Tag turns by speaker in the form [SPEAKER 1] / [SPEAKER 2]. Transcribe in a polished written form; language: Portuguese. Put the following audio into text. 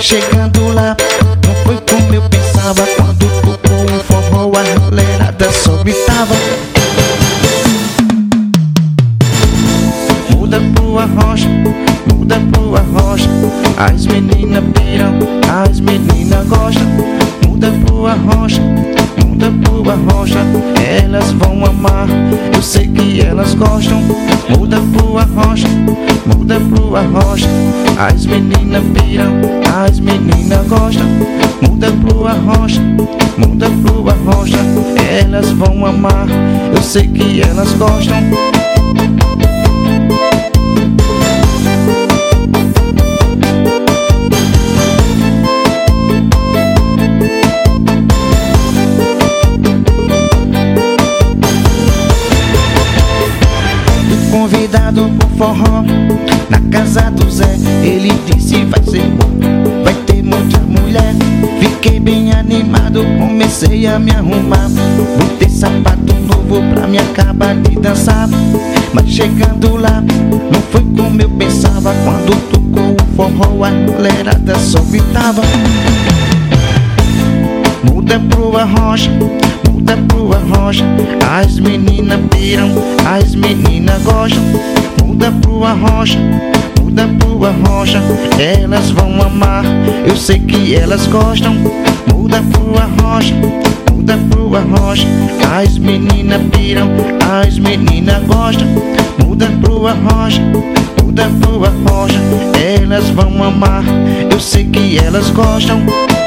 [SPEAKER 1] chegando lá, não foi como eu pensava. Quando tocou o forró, a mulherada só gritava. Muda pro arrocha, muda pro arrocha. As meninas piram, as meninas gostam. Muda pro arrocha, muda pro arrocha. Elas vão amar, eu sei que elas gostam. Muda pro arrocha, muda pro arrocha. As meninas piram, as meninas gostam. Muda pro arrocha, muda pro arrocha. Elas vão amar, eu sei que elas gostam. Convidado pro forró na casa do Zé, ele disse vai ser bom, vai ter muita mulher. Fiquei bem animado, comecei a me arrumar. Botei sapato novo pra me acabar de dançar. Mas chegando lá, não foi como eu pensava. Quando tocou o forró, a mulherada só gritava. Muda pro arrocha, muda pro arrocha. As meninas piram, as meninas gostam. Muda pro arrocha, muda pro arrocha. Elas vão amar, eu sei que elas gostam. Muda pro arrocha, muda pro arrocha. As meninas piram, as meninas gostam. Muda pro arrocha, muda pro arrocha. Elas vão amar, eu sei que elas gostam.